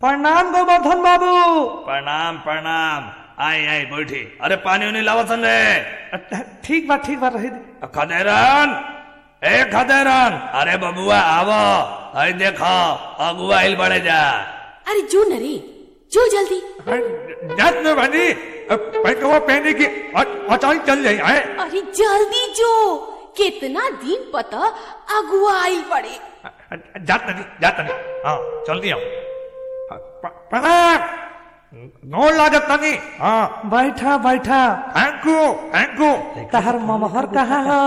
प्रणाम गोवर्धन बाबू। प्रणाम प्रणाम। आई आई बैठी। अरे पानी उनी लावा सन रे। ठीक बा रही दे। खदेरन ए खदेरन, अरे बबुआ आवो, आई देखो अगुआ हिल बड़े जा। अरे जो नरे जो जल्दी जात में बनी पैकवा पहने की अचानक चल जाई है। अरे जल्दी जो, कितना दिन पता अगुआ आइल पड़े। जात नहीं हाँ जल्दी आओ। प्रणाम नो लागत नहीं। हाँ बैठा थैंक यू। तहर ममहर कहाँ है?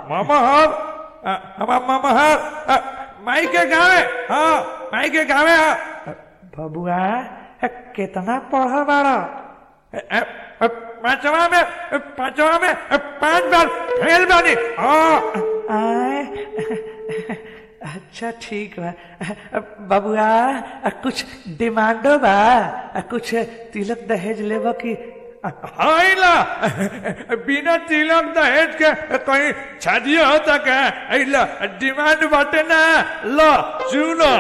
ममहर माई के गाँव। हाँ माई के गाँव है। बबुआ कितना पढ़ा बाड़ा? पांचवा में 5 बार फेल बानी। अच्छा ठीक बा बबुआ, कुछ डिमांडो बा? कुछ तिलक दहेज लेबा की? ला बिना तिलक दहेज के कहीं शादी होता क्या? डिमांड बाटे ना, लो सुनो।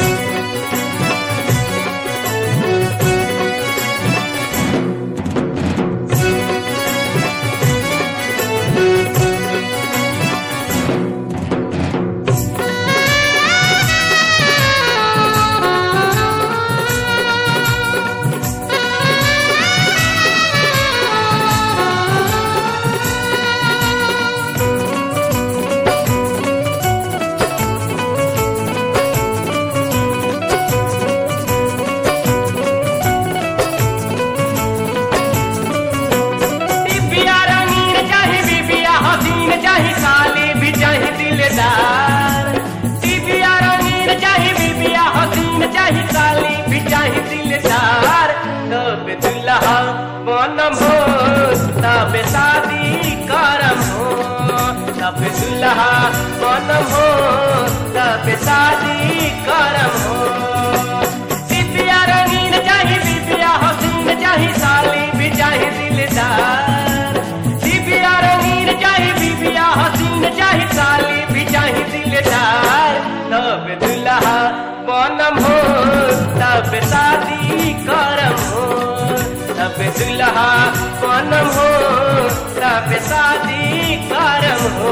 बनम हो तब शादी करम हो, तब दुल्हा बनम हो तब शादी करम हो। बिबिया रंगीन चाही बिबिया हसीन चाही, साली भी चाही दिलदार। बिबिया रंगीन चाही बिबिया हसीन चाही, साली भी चाही दिलदार। तब दुल्हा बनम हो तब शादी करम हो, तब दुल्हा बनम हो तब शादी करम हो।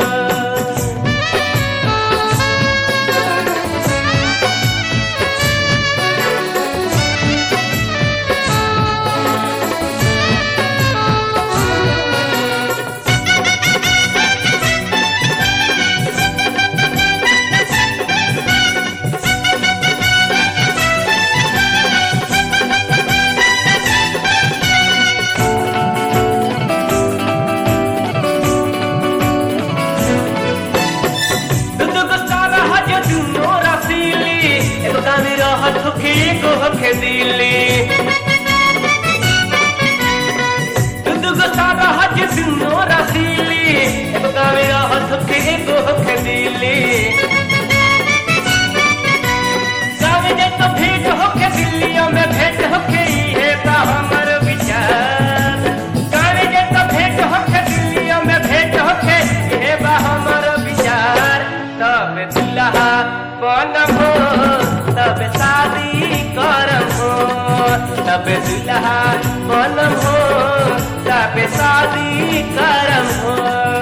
तब दुल्हा बनम हो तब शादी करम हो।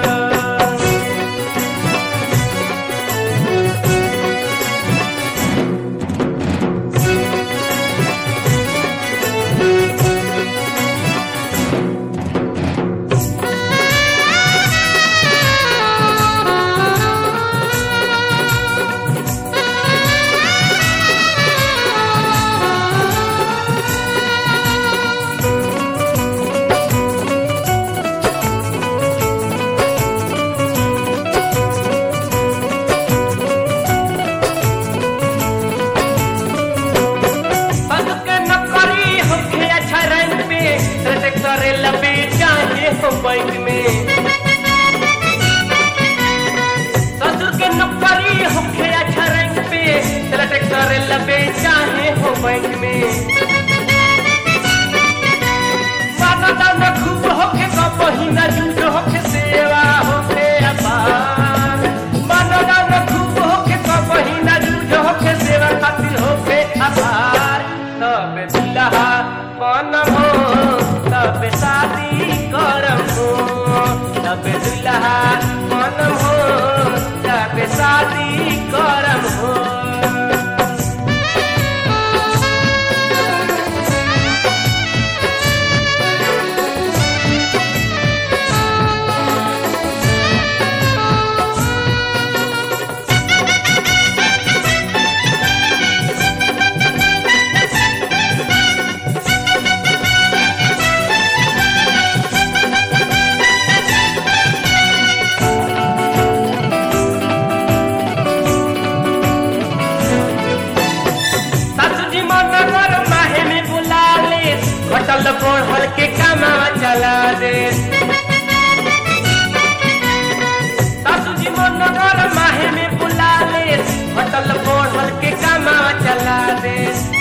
बैंक में ससुर के नौकरी होखे अच्छा रैंक पे, सेलेक्ट करे लबे चाहे हो बैंक में। माता न खूब होखे का महीना जूझ होखे सेवा होखे अपार। माता न खूब होखे का महीना जूझ होखे सेवा खातिर होखे अपार। तब दुल्हा बनम हो तब शादी करम हो तब दुल्हा बनम हो तब शादी करम हो घटल बढ़ल के कमावा चला दे सासुजी मनोगर माहे में बुला ले घटल बढ़ल के कमावा चला दे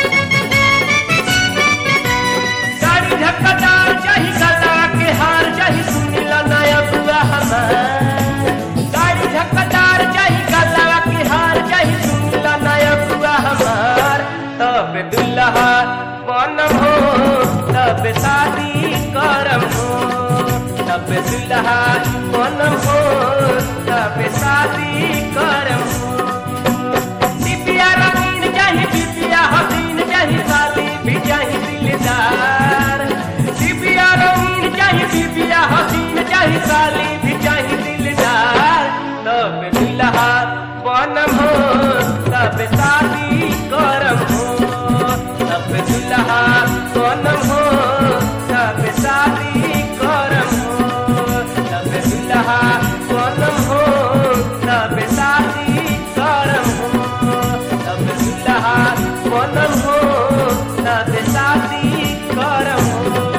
गाड़ी झक्कादार चाही गला के हार चाही सुनिला नया बुआ हमार गाड़ी झक्कादार चाही गला के हार चाही सुनिला नया बुआ हमार तब दुल्हा बनम हो तब शादी करम हो तब दुल्हा बनम हो तब शादी करम हो दिव्या रंगीन चाही दिव्या हसीन चाही शादी भी चाही दिलदार दिव्या रंगीन चाही दिव्या हसीन चाही शादी भी चाही दिलदार तब दुल्हा बनम हो तब शादी करम हो तब दुल्हा बनम हो तब शादी करम हो तब दुल्हा बनम हो तब शादी करम हो तब दुल्हा बनम हो तब शादी करम हो